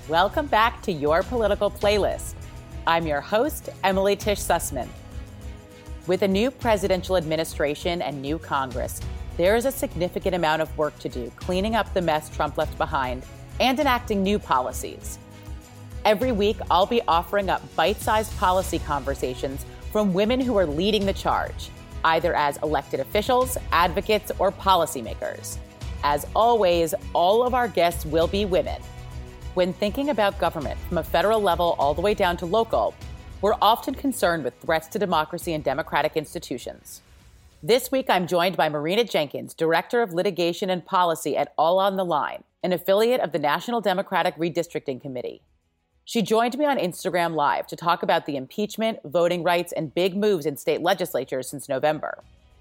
Welcome back to Your Political Playlist. I'm your host, Emily Tish Sussman. With a new presidential administration and new Congress, there is a significant amount of work to do cleaning up the mess Trump left behind and enacting new policies. Every week, I'll be offering up bite-sized policy conversations from women who are leading the charge, either as elected officials, advocates, or policymakers. As always, all of our guests will be women. When thinking about government from a federal level all the way down to local, we're often concerned with threats to democracy and democratic institutions. This week, I'm joined by Marina Jenkins, Director of Litigation and Policy at All on the Line, an affiliate of the National Democratic Redistricting Committee. She joined me on Instagram Live to talk about the impeachment, voting rights, and big moves in state legislatures since November.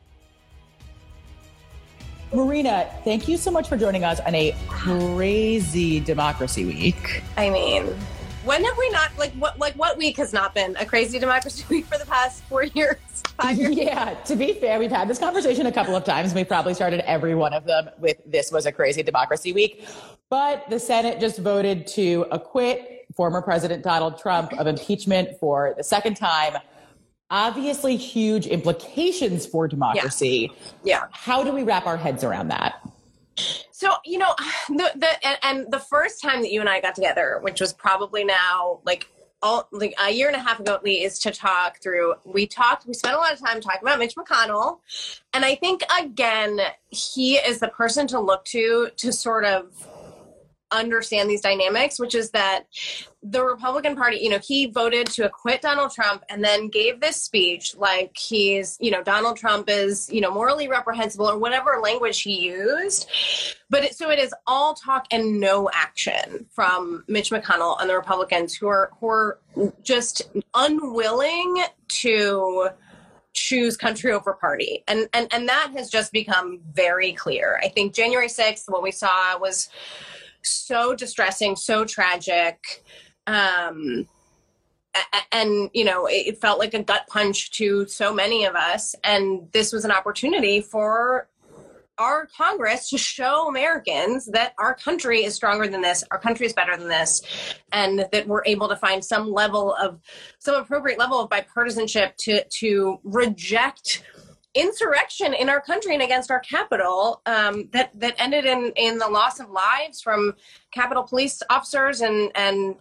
Marina, thank you so much for joining us on a crazy democracy week. I mean, when have we not, what week has not been a crazy democracy week for the past 4 years, 5 years? Yeah, to be fair, we've had this conversation a couple of times. We probably started every one of them with this was a crazy democracy week. But the Senate just voted to acquit former President Donald Trump of impeachment for the second time. Obviously, huge implications for democracy. Yeah. How do we wrap our heads around that? So, the first time that you and I got together, which was probably now a year and a half ago at least, to talk through, we spent a lot of time talking about Mitch McConnell. And I think, again, he is the person to look to sort of understand these dynamics, which is that the Republican Party, he voted to acquit Donald Trump and then gave this speech like he's, Donald Trump is, morally reprehensible or whatever language he used. But it is all talk and no action from Mitch McConnell and the Republicans who are just unwilling to choose country over party. And that has just become very clear. I think January 6th, what we saw was so distressing, so tragic. And, it felt like a gut punch to so many of us. And this was an opportunity for our Congress to show Americans that our country is stronger than this, our country is better than this, and that we're able to find some appropriate level of bipartisanship to reject insurrection in our country and against our capital that ended in the loss of lives from Capitol Police officers and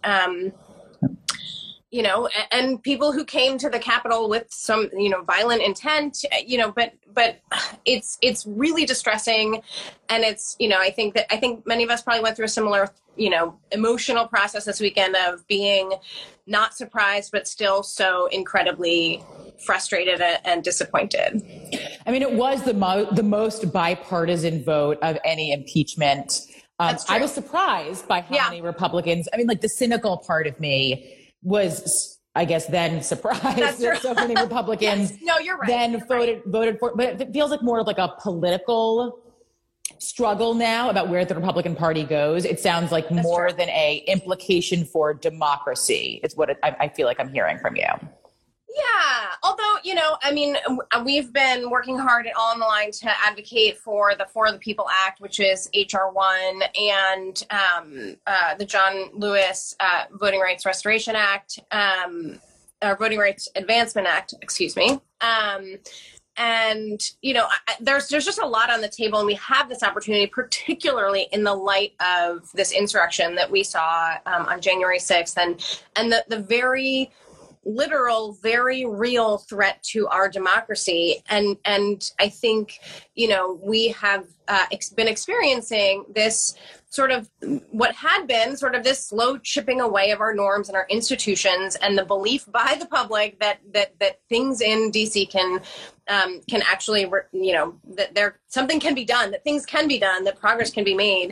people who came to the Capitol with some violent intent, but it's really distressing. And it's I think many of us probably went through a similar emotional process this weekend of being not surprised but still so incredibly frustrated and disappointed. I mean, it was the most bipartisan vote of any impeachment. I was surprised by how many Republicans, the cynical part of me was, I guess, then surprised that so many Republicans you're right. then voted for, but it feels like more of like a political struggle now about where the Republican Party goes. It sounds like That's more true. Than a implication for democracy. It's what I feel like I'm hearing from you. Yeah. Although, we've been working hard at All on the Line to advocate for the For the People Act, which is H.R. 1, and the John Lewis Voting Rights Restoration Act, Voting Rights Advancement Act, excuse me. And, there's just a lot on the table, and we have this opportunity, particularly in the light of this insurrection that we saw on January 6th and the very literal, very real threat to our democracy. And I think, we have been experiencing this sort of what had been sort of this slow chipping away of our norms and our institutions, and the belief by the public that things in DC can actually, that something can be done, that things can be done, that progress can be made.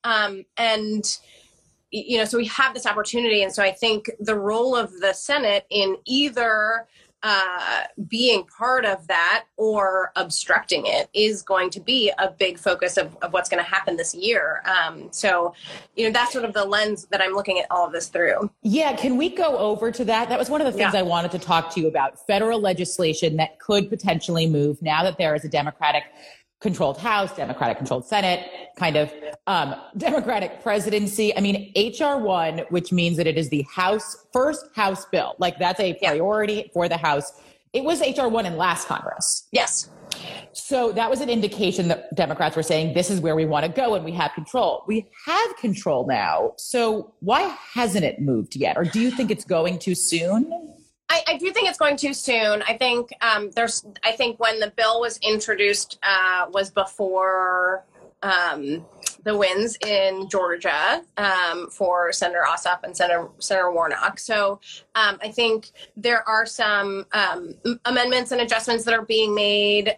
So we have this opportunity. And so I think the role of the Senate in either being part of that or obstructing it is going to be a big focus of what's going to happen this year. That's sort of the lens that I'm looking at all of this through. Yeah. Can we go over to that? That was one of the things I wanted to talk to you about, federal legislation that could potentially move now that there is a Democratic controlled House, Democratic controlled Senate, kind of Democratic presidency. I mean, HR1, which means that it is the first House bill, like that's a priority for the House. It was HR1 in last Congress. Yes. So that was an indication that Democrats were saying, this is where we want to go and we have control. We have control now. So why hasn't it moved yet? Or do you think it's going too soon? I do think it's going too soon. I think I think when the bill was introduced was before the wins in Georgia for Senator Ossoff and Senator Warnock. So I think there are some amendments and adjustments that are being made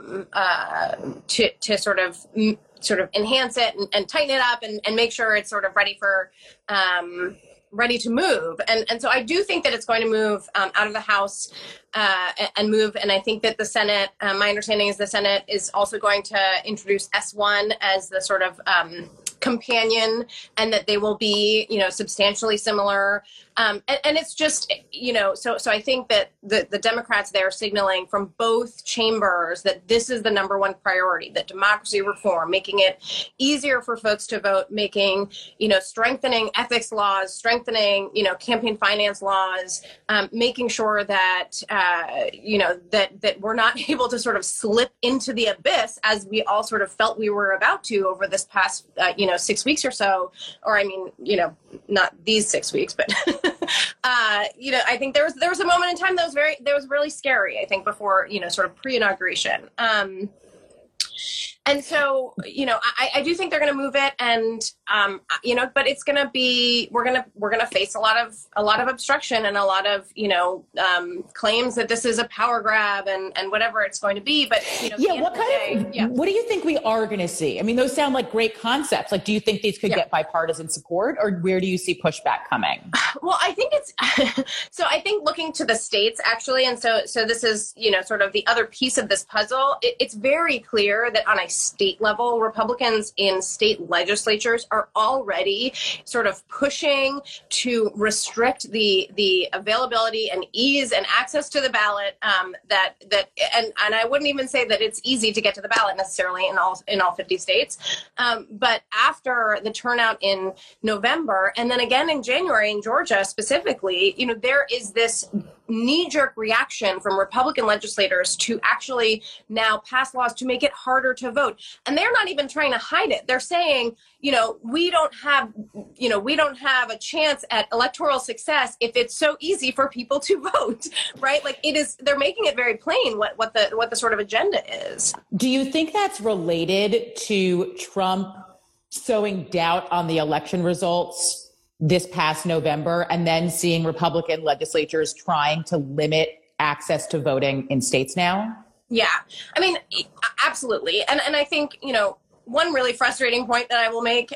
to sort of enhance it and tighten it up and make sure it's sort of ready to move. And so I do think that it's going to move out of the House and move. And I think that the Senate, my understanding is the Senate is also going to introduce S1 as the sort of companion, and that they will be, substantially similar. And it's just, so I think that the Democrats there are signaling from both chambers that this is the number one priority, that democracy reform, making it easier for folks to vote, making, strengthening ethics laws, strengthening, campaign finance laws, making sure that, that we're not able to sort of slip into the abyss as we all sort of felt we were about to over this past, 6 weeks or so, or not these 6 weeks, but I think there was a moment in time that was really scary, I think, before, sort of pre-inauguration. And so, I do think they're going to move it, and but it's going to be we're going to face a lot of obstruction and a lot of claims that this is a power grab and whatever it's going to be. But what do you think we are going to see? I mean, those sound like great concepts. Like, do you think these could get bipartisan support, or where do you see pushback coming? Well, I think it's so. I think looking to the states actually, and so this is sort of the other piece of this puzzle. It's very clear that on a state level, Republicans in state legislatures are already sort of pushing to restrict the availability and ease and access to the ballot. And I wouldn't even say that it's easy to get to the ballot necessarily in all 50 states. But after the turnout in November and then again in January in Georgia specifically, there is this knee-jerk reaction from Republican legislators to actually now pass laws to make it harder to vote. And they're not even trying to hide it. They're saying, we don't have a chance at electoral success if it's so easy for people to vote, right? Like they're making it very plain what the sort of agenda is. Do you think that's related to Trump sowing doubt on the election results this past November, and then seeing Republican legislatures trying to limit access to voting in states now? Yeah, I mean, absolutely. And I think, one really frustrating point that I will make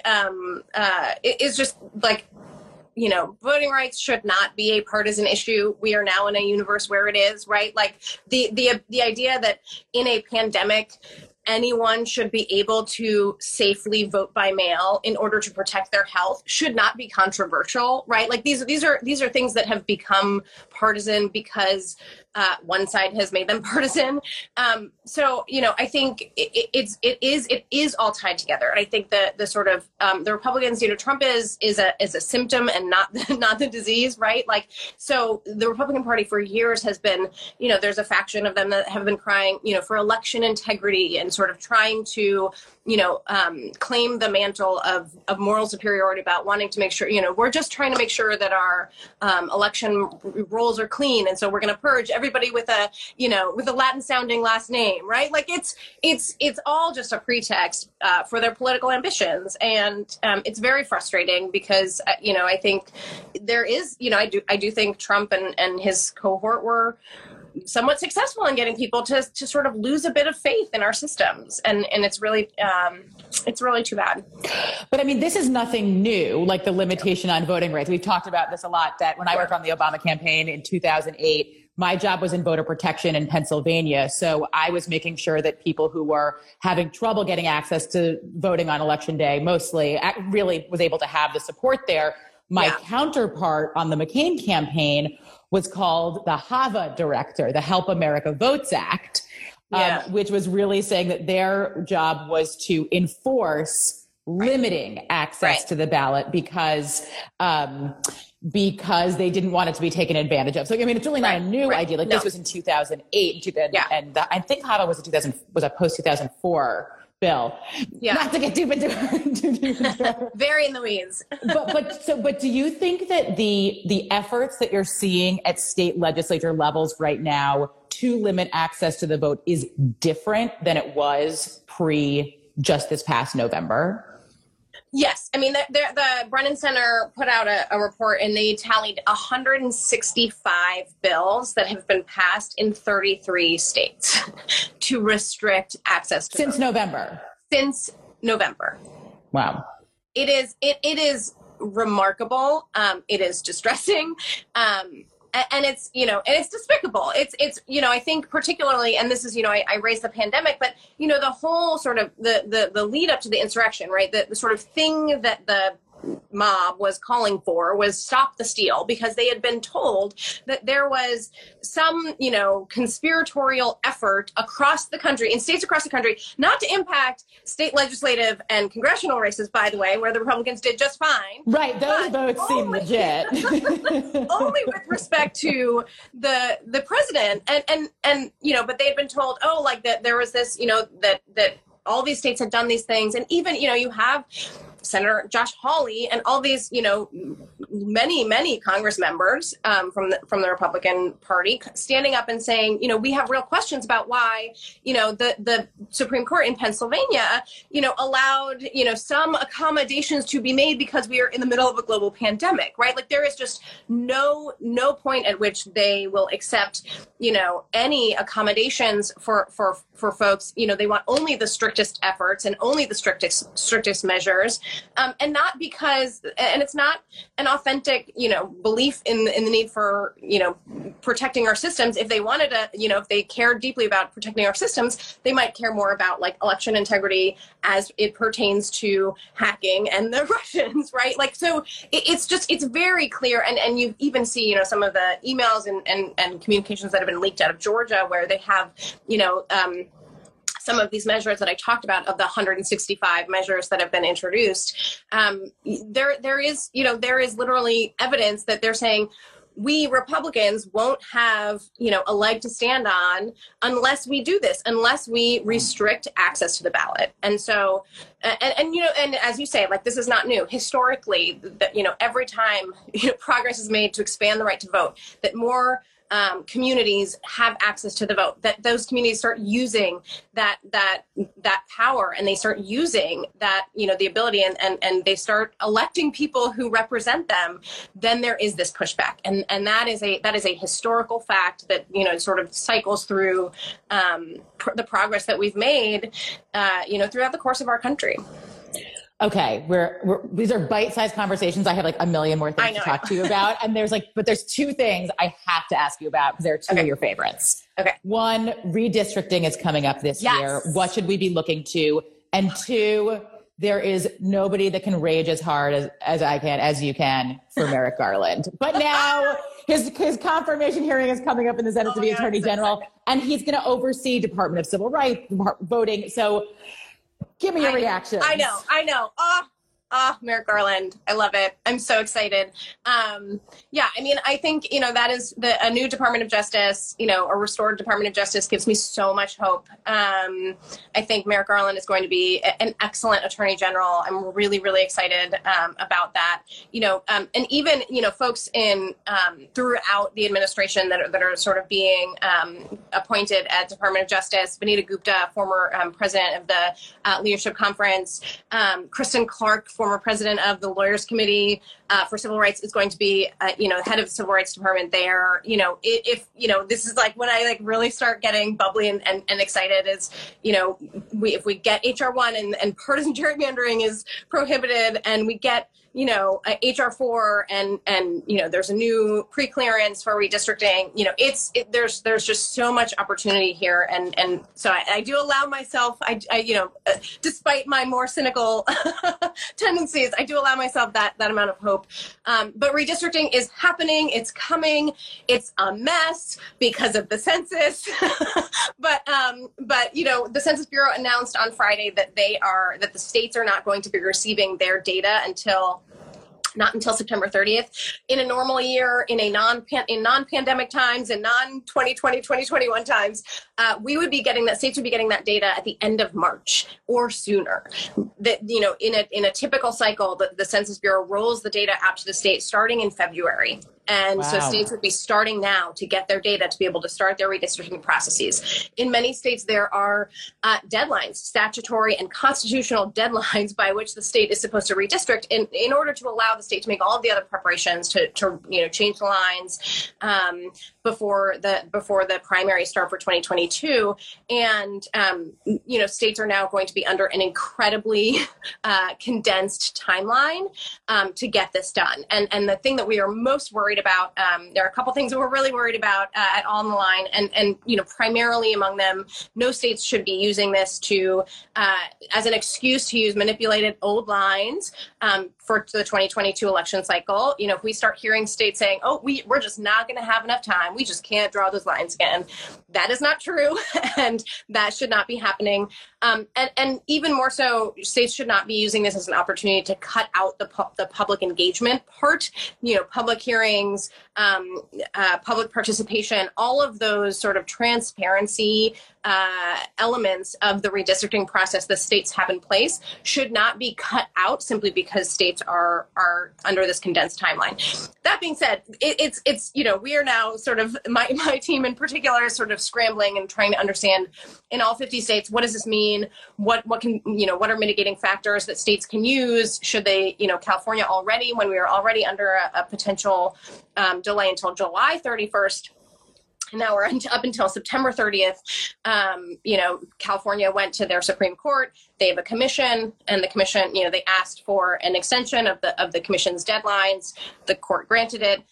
is just like, voting rights should not be a partisan issue. We are now in a universe where it is, right? Like the idea that in a pandemic, anyone should be able to safely vote by mail in order to protect their health should not be controversial, right? Like these are things that have become partisan because one side has made them partisan. So I think it is all tied together. And I think the sort of the Republicans, Trump is a symptom and not the disease, right? Like, so the Republican Party for years has been, there's a faction of them that have been crying, for election integrity and sort of trying to, claim the mantle of moral superiority about wanting to make sure, we're just trying to make sure that our election rolls are clean. And so we're going to purge everybody with a Latin sounding last name, right? Like it's all just a pretext for their political ambitions. And it's very frustrating because, I think there is, I do think Trump and his cohort were somewhat successful in getting people to sort of lose a bit of faith in our systems. And it's really too bad. But I mean, this is nothing new, like the limitation on voting rights. We've talked about this a lot, that when I worked on the Obama campaign in 2008, my job was in voter protection in Pennsylvania. So I was making sure that people who were having trouble getting access to voting on election day, mostly, really was able to have the support there. My counterpart on the McCain campaign was called the HAVA director, the Help America Votes Act, which was really saying that their job was to enforce limiting access to the ballot because they didn't want it to be taken advantage of. So, I mean, it's really not a new idea. Like this was in 2008, and I think HAVA was a post-2004 bill. Yeah. Not to get too deep into very in the weeds. but do you think that the efforts that you're seeing at state legislature levels right now to limit access to the vote is different than it was just this past November? Yes. I mean, the Brennan Center put out a report, and they tallied 165 bills that have been passed in 33 states to restrict access to since November. Since November. Wow. It is remarkable. It is distressing. And it's, and it's despicable. It's, I think particularly, and this is, I raised the pandemic, but, the whole sort of the lead up to the insurrection, right? The sort of thing that the mob was calling for was stop the steal, because they had been told that there was some, conspiratorial effort across the country, in states across the country, not to impact state legislative and congressional races, by the way, where the Republicans did just fine. Right. Those votes seem legit. Only with respect to the president. And but they had been told, that there was this, that all these states had done these things. And even, you have Senator Josh Hawley and all these, many Congress members from the Republican Party standing up and saying, we have real questions about why, the Supreme Court in Pennsylvania, allowed, some accommodations to be made because we are in the middle of a global pandemic, right? Like there is just no point at which they will accept, any accommodations for folks. They want only the strictest efforts and only the strictest measures. And not because, and it's not an authentic, belief in the need for, protecting our systems. If they wanted to, if they cared deeply about protecting our systems, they might care more about like election integrity as it pertains to hacking and the Russians, right? Like, so it's very clear. And you even see, some of the emails and communications that have been leaked out of Georgia where they have, some of these measures that I talked about, of the 165 measures that have been introduced, there is literally evidence that they're saying we Republicans won't have, a leg to stand on unless we do this, unless we restrict access to the ballot. And so, and as you say, like, this is not new. Historically, that, every time progress is made to expand the right to vote, that more communities have access to the vote, that those communities start using that power, and they start using that, the ability, and they start electing people who represent them, then there is this pushback. And that is a historical fact that, sort of cycles through the progress that we've made, throughout the course of our country. Okay, these are bite-sized conversations. I have like a million more things to talk to you about. And there's two things I have to ask you about, because they're two of your favorites. Okay. One, redistricting is coming up this year. What should we be looking to? And two, there is nobody that can rage as hard as you can for Merrick Garland. But now his confirmation hearing is coming up in the Senate to be Attorney General, and he's going to oversee Department of Civil Rights, voting. So give me your reaction. I know. Merrick Garland. I love it. I'm so excited. I think, that is a new Department of Justice, a restored Department of Justice gives me so much hope. I think Merrick Garland is going to be an excellent Attorney General. I'm really, really excited about that. And even, folks in throughout the administration that are sort of being appointed at Department of Justice, Vanita Gupta, former president of the Leadership Conference, Kristen Clark, former president of the Lawyers Committee for Civil Rights, is going to be, head of the Civil Rights Department there. If this is like when I really start getting bubbly and excited is, if we get HR1 and partisan gerrymandering is prohibited, and we get, HR4 and there's a new pre-clearance for redistricting. There's just so much opportunity here, and so I do allow myself, despite my more cynical tendencies, I do allow myself that amount of hope. But redistricting is happening. It's coming. It's a mess because of the census. but the Census Bureau announced on Friday that the states are not going to be receiving their data not until September 30th. In a normal year, in non-pandemic times, in non-2020, 2021 times, states would be getting that data at the end of March or sooner. In a typical cycle, the Census Bureau rolls the data out to the state starting in February. And so states would be starting now to get their data to be able to start their redistricting processes. In many states, there are deadlines, statutory and constitutional deadlines by which the state is supposed to redistrict in order to allow the state to make all of the other preparations to change the lines before the primary start for 2022. And states are now going to be under an incredibly condensed timeline to get this done. And the thing that we are most worried about, there are a couple things that we're really worried about at On the Line, and primarily among them, no states should be using this as an excuse to use manipulated old lines for the 2022 election cycle. If we start hearing states saying, "Oh, we're just not going to have enough time, we just can't draw those lines again," that is not true, and that should not be happening. And even more so, states should not be using this as an opportunity to cut out the public engagement part. Public hearings, public participation, all of those sort of transparency elements of the redistricting process the states have in place should not be cut out simply because states are under this condensed timeline. That being said, it's we are now sort of my team in particular is sort of scrambling and trying to understand in all 50 states, what does this mean? What are mitigating factors that states can use? Should they, California already, when we were already under a potential delay until July 31st, now we're up until September 30th. California went to their Supreme Court. They have a commission, and the commission, they asked for an extension of the commission's deadlines. The court granted it.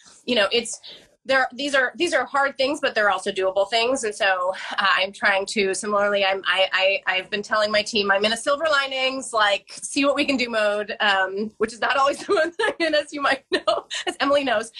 These are hard things, but they're also doable things. And so I'm trying to similarly, I've been telling my team I'm in a silver linings, see what we can do mode, which is not always the mode that I'm in, as you might know, as Emily knows.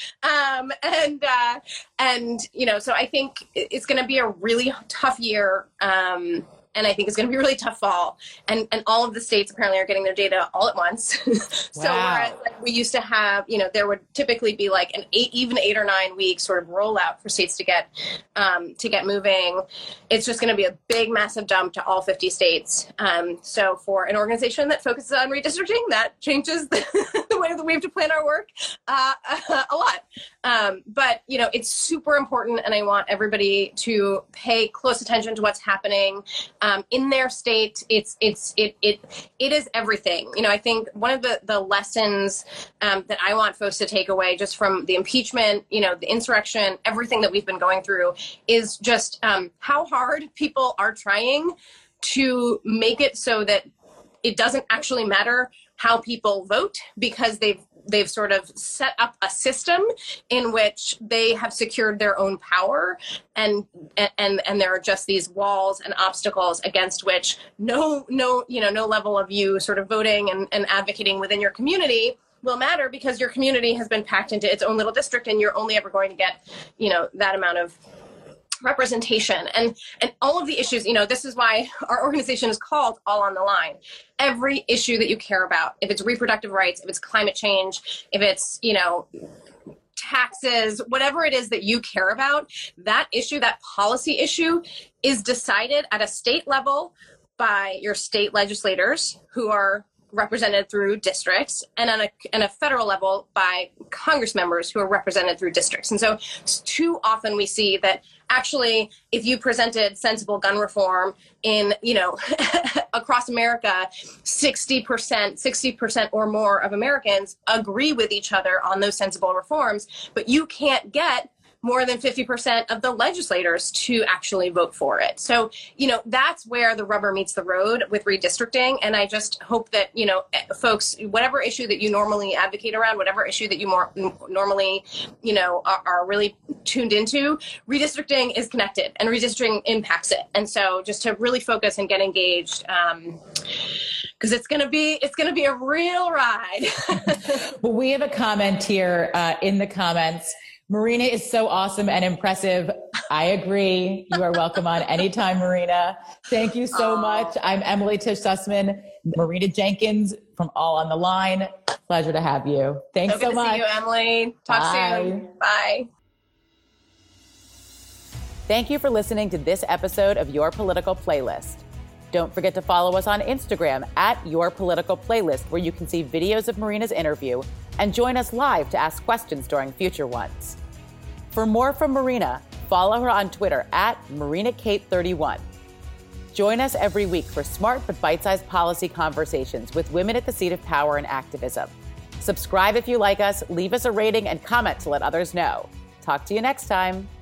So I think it's going to be a really tough year. And I think it's going to be a really tough fall. And all of the states apparently are getting their data all at once. So whereas we used to have, there would typically be an 8 or 9 week sort of rollout for states to get moving. It's just going to be a big, massive dump to all 50 states. So for an organization that focuses on redistricting, that changes the way that we have to plan our work a lot. But it's super important, and I want everybody to pay close attention to what's happening in their state. It is everything. I think one of the lessons that I want folks to take away just from the impeachment, the insurrection, everything that we've been going through is just how hard people are trying to make it so that it doesn't actually matter how people vote, because they've sort of set up a system in which they have secured their own power, and there are just these walls and obstacles against which no level of you sort of voting and advocating within your community will matter, because your community has been packed into its own little district, and you're only ever going to get that amount of representation and all of the issues. This is why our organization is called All on the Line. Every issue that you care about, if it's reproductive rights, if it's climate change, if it's taxes, whatever it is that you care about, that issue, that policy issue, is decided at a state level by your state legislators, who are represented through districts, and on a federal level by Congress members who are represented through districts. And so too often we see that actually, if you presented sensible gun reform in, across America, 60% or more of Americans agree with each other on those sensible reforms, but you can't get more than 50% of the legislators to actually vote for it. So, that's where the rubber meets the road with redistricting. And I just hope that, folks, whatever issue that you normally advocate around, whatever issue that you normally, are really tuned into, redistricting is connected and redistricting impacts it. And so just to really focus and get engaged, because it's gonna be a real ride. Well, we have a comment here in the comments. Marina is so awesome and impressive. I agree. You are welcome on anytime, Marina. Thank you so much. I'm Emily Tish Sussman, Marina Jenkins from All on the Line. Pleasure to have you. Thanks so much. Good to see you, Emily. Talk soon. Bye. Thank you for listening to this episode of Your Political Playlist. Don't forget to follow us on Instagram at Your Political Playlist, where you can see videos of Marina's interview and join us live to ask questions during future ones. For more from Marina, follow her on Twitter at MarinaKate31. Join us every week for smart but bite-sized policy conversations with women at the seat of power and activism. Subscribe if you like us, leave us a rating, and comment to let others know. Talk to you next time.